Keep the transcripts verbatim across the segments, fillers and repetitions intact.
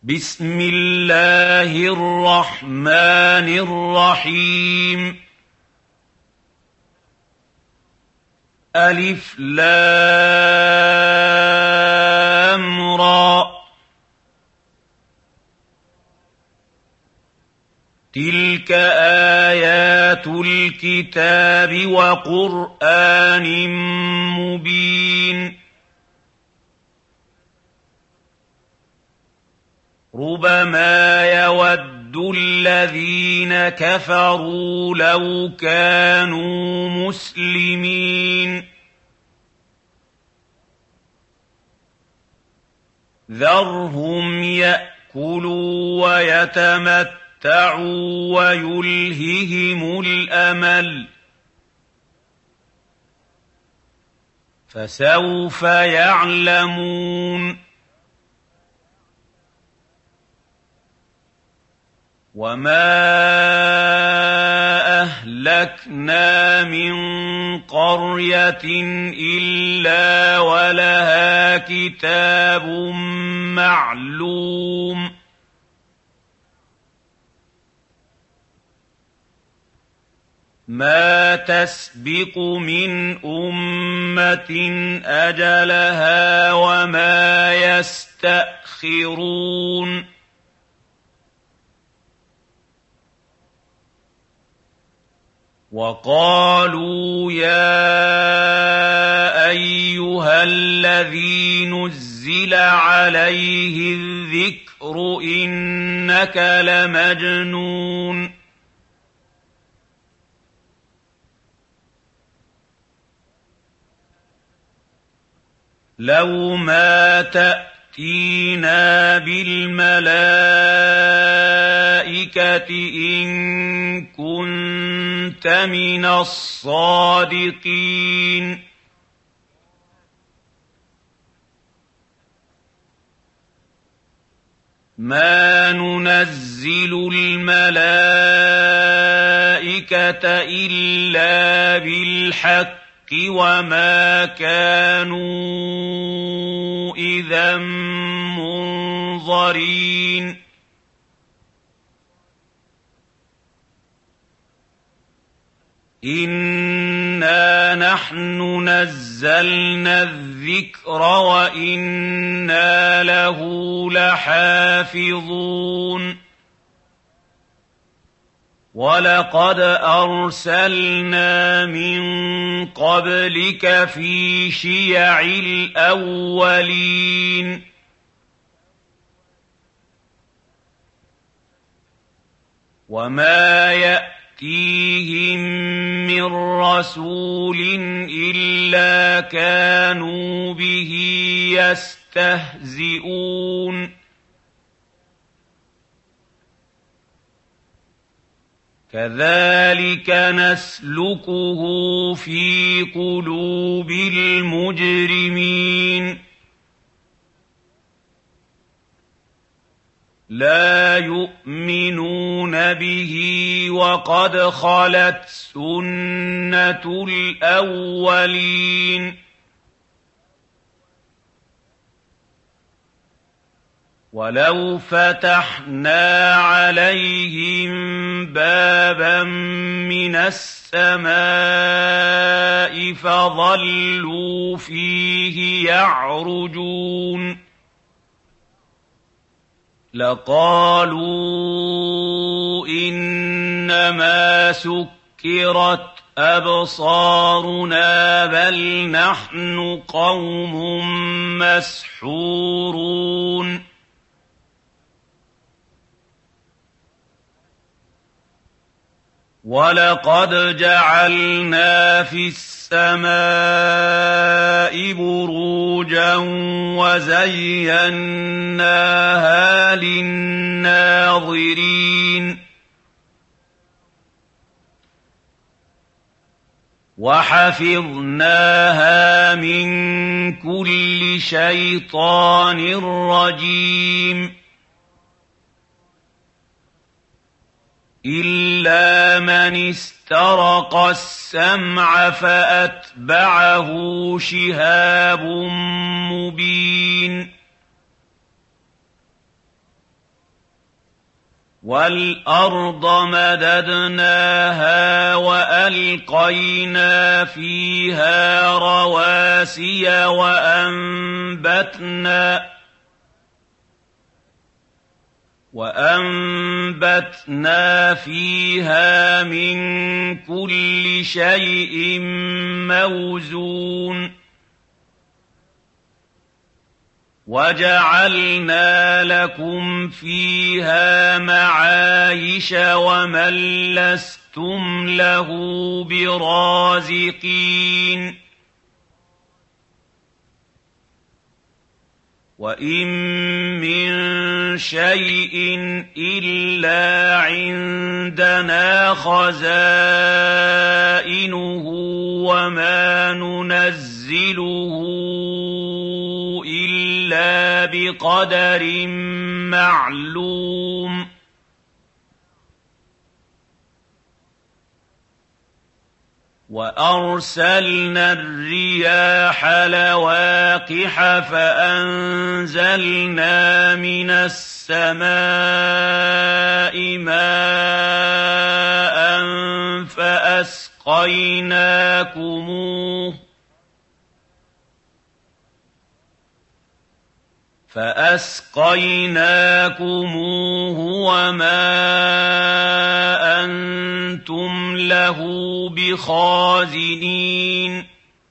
بسم الله الرحمن الرحيم ألف لام را تلك آيات الكتاب وقرآن مبين ربما يود الذين كفروا لو كانوا مسلمين ذرهم يأكلوا ويتمتعوا ويلههم الأمل فسوف يعلمون وما أهلكنا من قرية إلا ولها كتاب معلوم ما تسبق من أمة أجلها وما يستأخرون وقالوا يا أيها الذي نزل عليه الذكر إنك لمجنون لو ما تأتينا بالملائكة إن كنت من الصادقين ما ننزل الملائكة إلا بالحق وما كانوا إذا منظرين إنا نحن نزلنا الذكر وإنا له لحافظون ولقد أرسلنا من قبلك في شيع الأولين وما يأتيهم من رسول إلا كانوا به يستهزئون كذلك نسلكه في قلوب المجرمين لا يؤمنون به وقد خلت سنة الأولين ولو فتحنا عليهم بابا من السماء فظلوا فيه يعرجون لقالوا إنما سكرت أبصارنا بل نحن قوم مسحورون ولقد جعلنا في السماء بروجا وزيناها للناظرين وحفظناها من كل شيطان رجيم إلا من استرق السمع فأتبعه شهاب مبين وَالْأَرْضَ مَدَدْنَاهَا وَأَلْقَيْنَا فِيهَا رَوَاسِيَ وَأَنبَتْنَا وَأَنبَتْنَا فِيهَا مِن كُلِّ شَيْءٍ مَّوْزُونٍ وَجَعَلْنَا لَكُمْ فِيهَا مَعَايِشَ وَمَن لَّسْتُمْ لَهُ بِرَازِقِينَ وَإِن مِّن شَيْءٍ إِلَّا عِندَنَا خَزَائِنُهُ وَمَا نُنَزِّلُهُ إِلَّا بِقَدَرٍ مَّعْلُومٍ وَأَرْسَلْنَا الرِّيَاحَ لَوَاقِحَ فَأَنزَلْنَا مِنَ السَّمَاءِ مَاءً فَأَسْقَيْنَاكُمُوهُ فَأَسْقَيْنَاكُمُوهُ وَمَا أَنتُمْ لَهُ بِخَازِنِينَ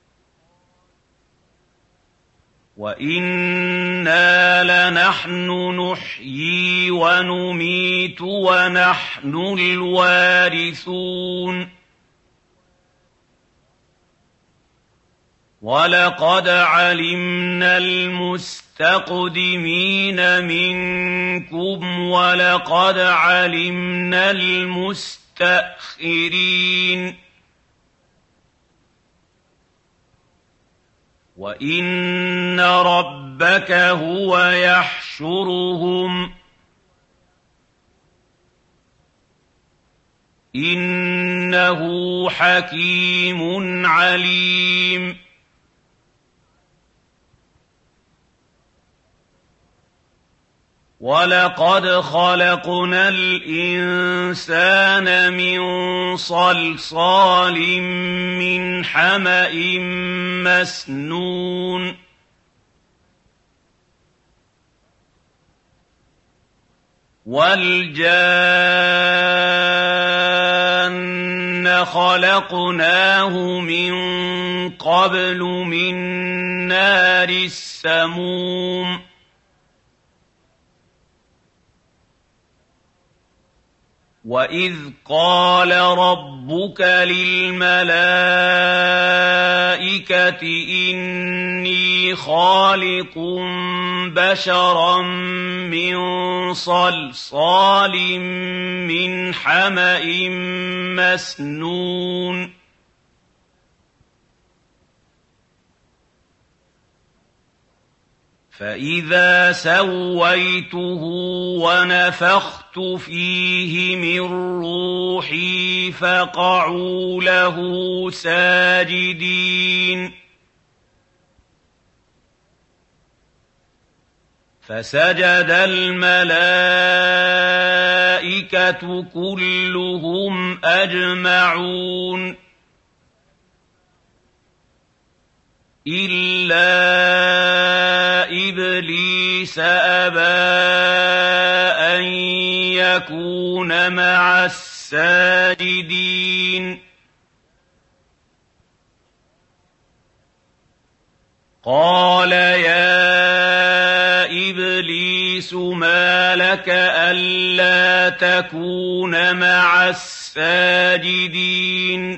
وَإِنَّا لَنَحْنُ نُحْيِي وَنُمِيتُ وَنَحْنُ الْوَارِثُونَ وَلَقَدْ عَلِمْنَا الْمُسْتَقْدِمِينَ مِنكُمْ وَلَقَدْ عَلِمْنَا الْمُسْتَأْخِرِينَ وَإِنَّ رَبَّكَ هُوَ يَحْشُرُهُمْ إِنَّهُ حَكِيمٌ عَلِيمٌ وَلَقَدْ خَلَقْنَا الْإِنسَانَ مِن صَلْصَالٍ مِّنْ حَمَإٍ مَّسْنُونٍ وَالْجَانَّ خَلَقْنَاهُ مِن قَبْلُ مِن نَّارِ السَّمُومِ وَإِذْ قَالَ رَبُّكَ لِلْمَلَائِكَةِ إِنِّي خَالِقٌ بَشَرًا مِّن صَلْصَالٍ مِّنْ حَمَإٍ مَّسْنُونٍ فَإِذَا سَوَّيْتُهُ وَنَفَخْتُ فِيهِ مِن رُّوحِي فَقَعُوا لَهُ سَاجِدِينَ فَسَجَدَ الْمَلَائِكَةُ كُلُّهُمْ أَجْمَعُونَ إِلَّا إِبْلِيسَ أَبَىٰ أَن يَكُونَ مَعَ السَّاجِدِينَ قَالَ يَا إِبْلِيسُ مَا لَكَ أَلَّا تَكُونَ مَعَ السَّاجِدِينَ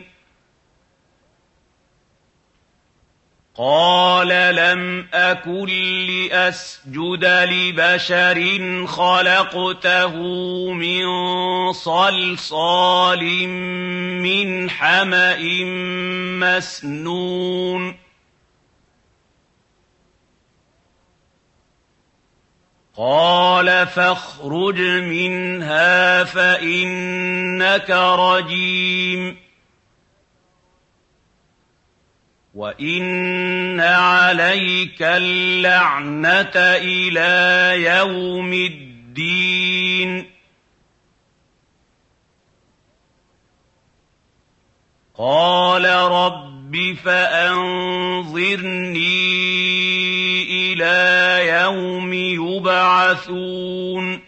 قَالَ لَمْ أَكُن لِّأَسْجُدَ لِبَشَرٍ خَلَقْتَهُ مِن صَلْصَالٍ مِّنْ حَمَإٍ مَّسْنُونٍ قَالَ فَاخْرُجْ مِنْهَا فَإِنَّكَ رَجِيمٌ وَإِنَّ عَلَيْكَ اللَّعْنَةَ إِلَىٰ يَوْمِ الدِّينِ قال رب فأنظرني إلى يوم يبعثون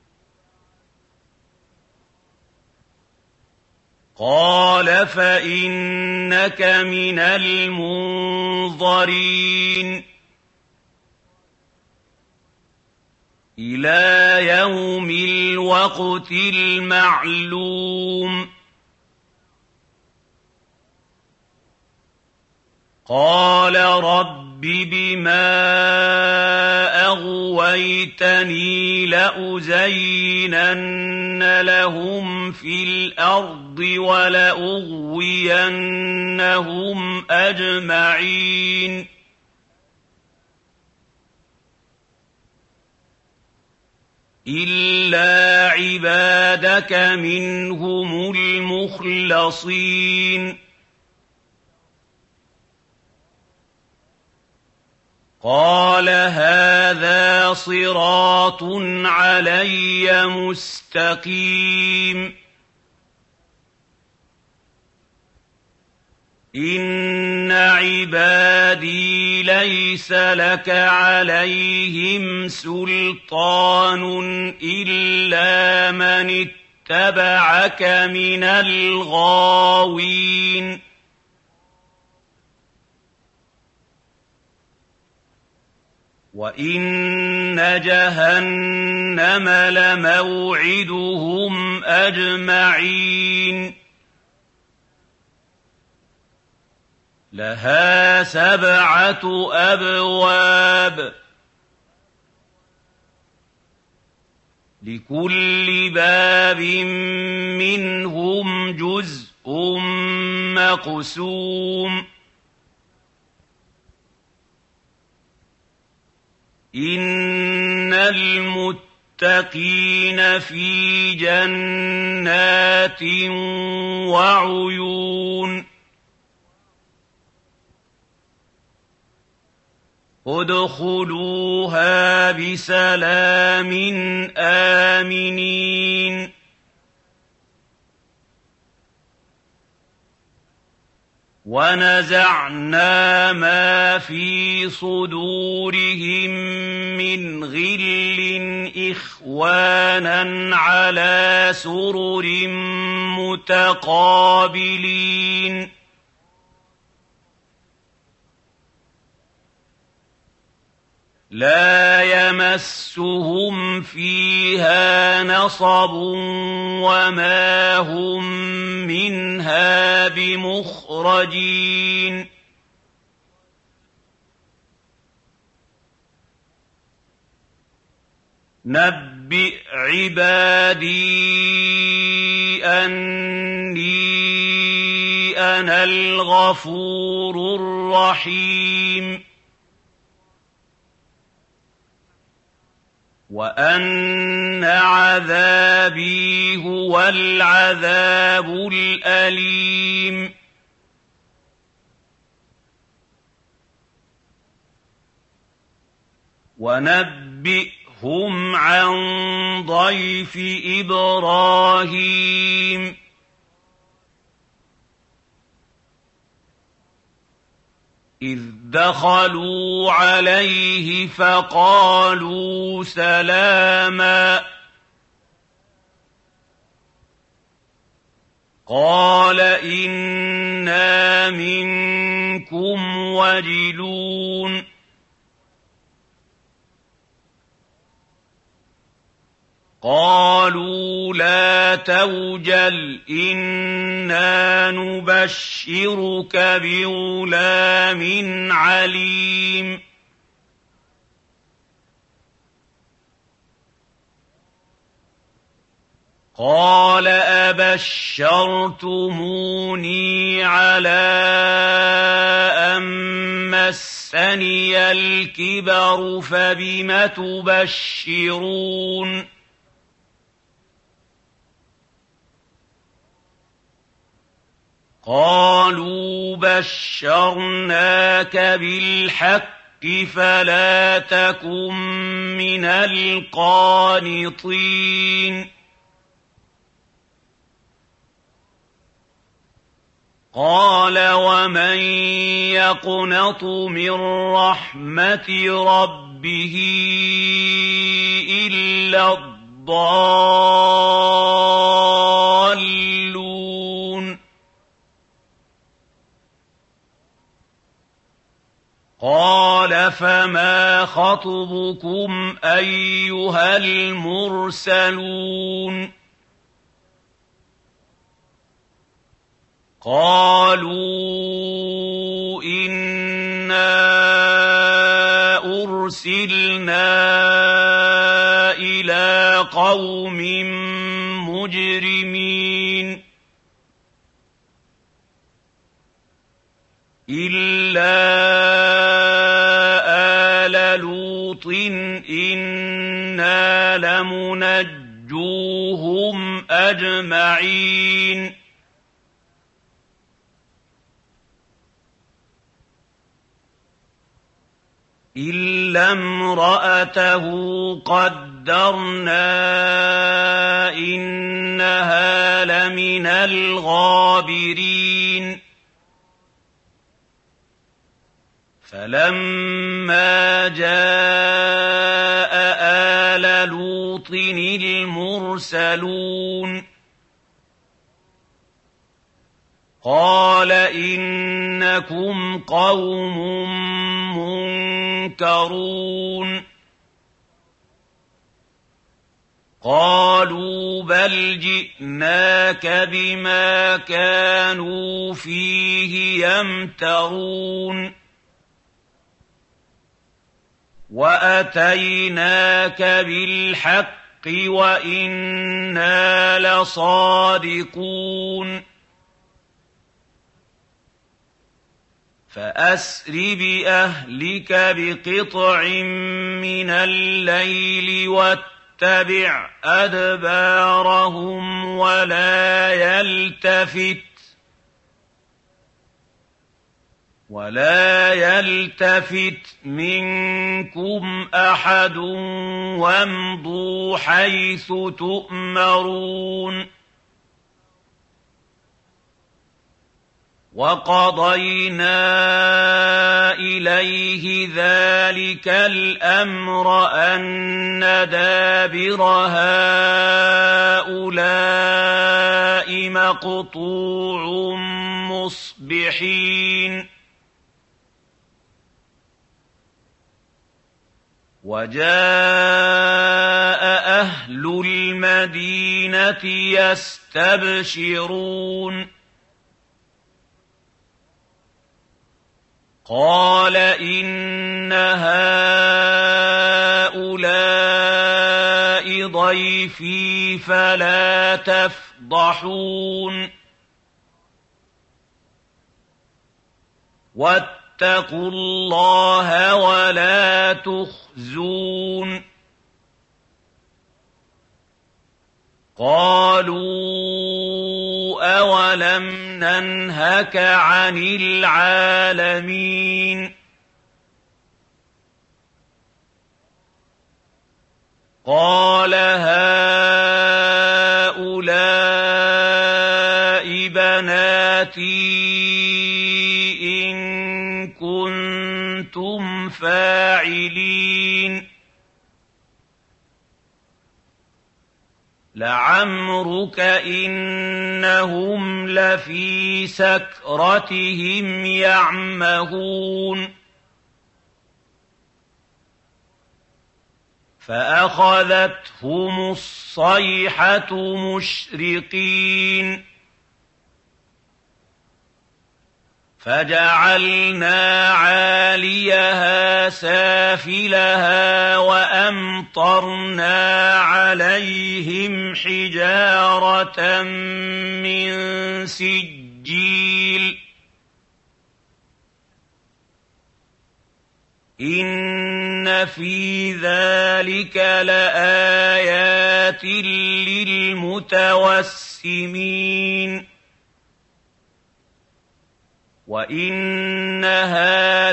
قال فإنك من المنظرين إلى يوم الوقت المعلوم قال رب بما أغويتني لأزينن لهم في الأرض ولأغوينهم أجمعين إلا عبادك منهم المخلصين قال هذا صراط علي مستقيم إن عبادي ليس لك عليهم سلطان إلا من اتبعك من الغاوين وإن جهنم لموعدهم أجمعين لها سبعة أبواب لكل باب منهم جزء مقسوم إن المتقين في جنات وعيون ادخلوها بسلام آمنين ونزعنا ما في صدورهم من غل إخوانا على سرر متقابلين لا يمسهم فيها نصب وما هم منها بمخرجين نبئ عبادي أني أنا الغفور الرحيم وأن عذابي هو العذاب الأليم ونبئهم عن ضيف إبراهيم إذ دخلوا عليه فقالوا سلاما قال إنا منكم وجلون قالوا لا توجل إنا نبشرك بغلام عليم قال أبشرتموني على أن مسني الكبر فبم تبشرون قالوا بشرناك بالحق فلا تكن من القانطين قال ومن يقنط من رحمة ربه إلا الضالون قال فما خطبكم أيها المرسلون قالوا إنا أرسلنا إلى قوم مجرمين إلا آل لوط إنا لمنجوهم أجمعين إلا امرأته قدرنا إنها لمن الغابرين فلما جاء آل لوط المرسلون قال إنكم قوم منكرون قالوا بل جئناك بما كانوا فيه يمترون وأتيناك بالحق وإنا لصادقون فأسر بأهلك بقطع من الليل واتبع أدبارهم ولا يلتفت ولا يلتفت منكم أحد وامضوا حيث تؤمرون وقضينا إليه ذلك الأمر أن دابر هؤلاء مقطوع مصبحين وجاء أهل المدينة يستبشرون قال إن هؤلاء ضيفي فلا تفضحون واتقوا الله ولا تخزون قالوا أولم ننهك عن العالمين قال هؤلاء بناتي إن كنتم فاعلين لعمرك إنهم لفي سكرتهم يعمهون فأخذتهم الصيحة مشرقين فجعلنا عاليها سافلها وأمطرنا عليهم حجارة من سجيل إن في ذلك لآيات للمتوسمين وإنها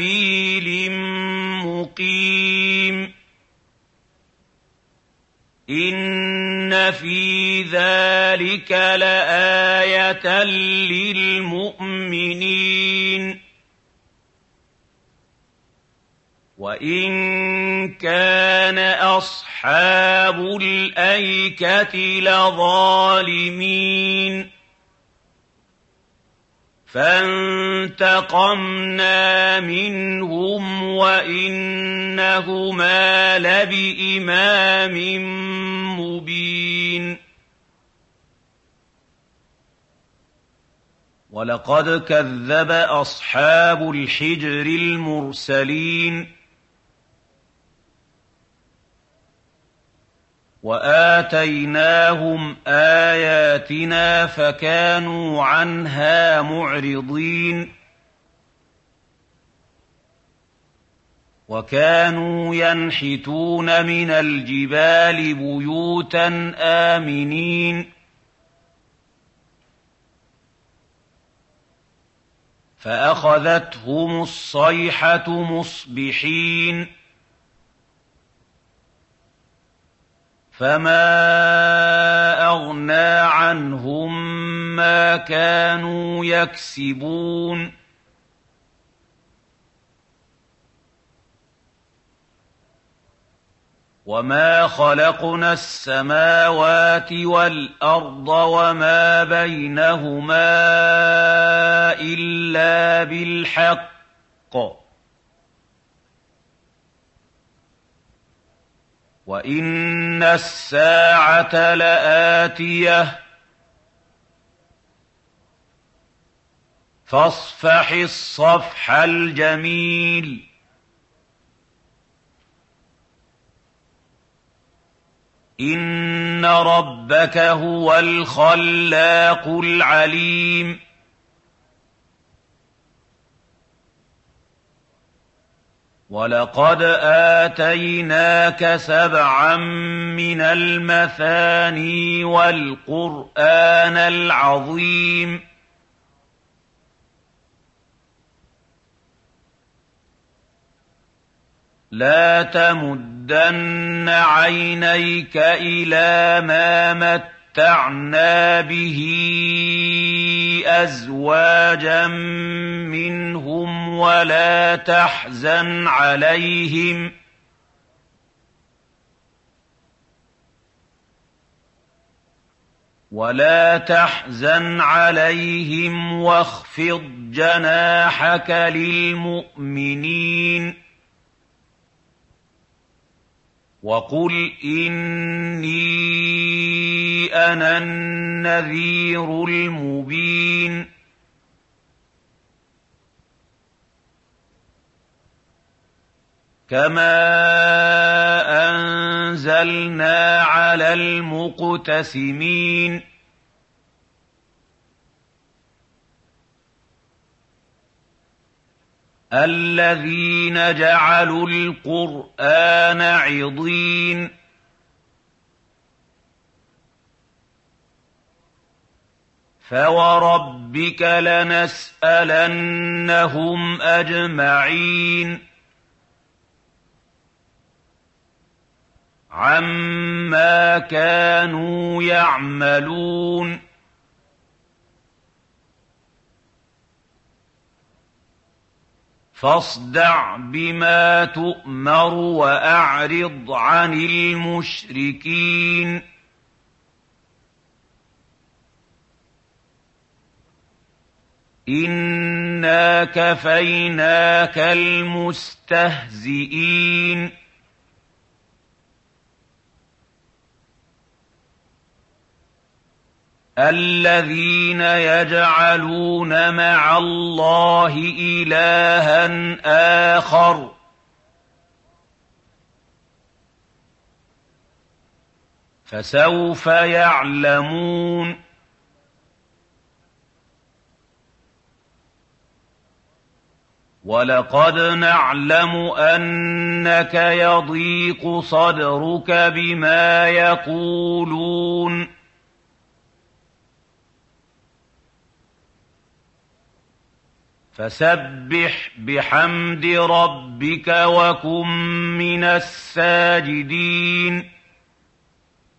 لبسبيل مقيم إِنَّ فِي ذَلِكَ لَآيَةً لِّلْمُؤْمِنِينَ وَإِن كَانَ أَصْحَابُ الْأَيْكَةِ لَظَالِمِينَ فَانتَقَمْنَا مِنْهُمْ وَإِنَّهُمَا لَبِإِمَامٍ مُّبِينٍ وَلَقَدْ كَذَّبَ أَصْحَابُ الْحِجْرِ الْمُرْسَلِينَ وَآتَيْنَاهُمْ آيَاتِنَا فَكَانُوا عَنْهَا مُعْرِضِينَ وَكَانُوا يَنْحِتُونَ مِنَ الْجِبَالِ بُيُوتًا آمِنِينَ فَأَخَذَتْهُمُ الصَّيْحَةُ مُصْبِحِينَ فَمَا أَغْنَىٰ عَنْهُم مَّا كَانُوا يَكْسِبُونَ وَمَا خَلَقْنَا السَّمَاوَاتِ وَالْأَرْضَ وَمَا بَيْنَهُمَا إِلَّا بِالْحَقِّ وَإِنَّ السَّاعَةَ لَآتِيَةٌ فَاصْفَحِ الصَّفْحَ الْجَمِيلَ إِنَّ رَبَّكَ هُوَ الْخَلَّاقُ الْعَلِيمُ وَلَقَدْ آتَيْنَاكَ سَبْعًا مِّنَ الْمَثَانِي وَالْقُرْآنَ الْعَظِيمَ لَا تَمُدَّنَّ عَيْنَيْكَ إِلَىٰ مَا مَتَّعْنَا بِهِ أَزْوَاجًا مِّنْهُمْ وَلَا تَحْزَنْ عَلَيْهِمْ وَلَا تَحْزَنْ عَلَيْهِمْ وَاخْفِضْ جَنَاحَكَ لِلْمُؤْمِنِينَ وَقُلْ إِنِّي أَنَا النَّذِيرُ الْمُبِينُ كَمَا أَنزَلْنَا عَلَى الْمُقْتَسِمِينَ الَّذِينَ جَعَلُوا الْقُرْآنَ عِضِينَ فَوَرَبِّكَ لَنَسْأَلَنَّهُمْ أَجْمَعِينَ عَمَّا كَانُوا يَعْمَلُونَ فاصدع بما تؤمر وأعرض عن المشركين إنا كفيناك المستهزئين الذين يجعلون مع الله إلها آخر فسوف يعلمون ولقد نعلم أنك يضيق صدرك بما يقولون فسبح بحمد ربك وكن من الساجدين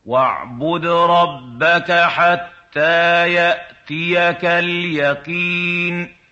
واعبد ربك حتى يأتيك اليقين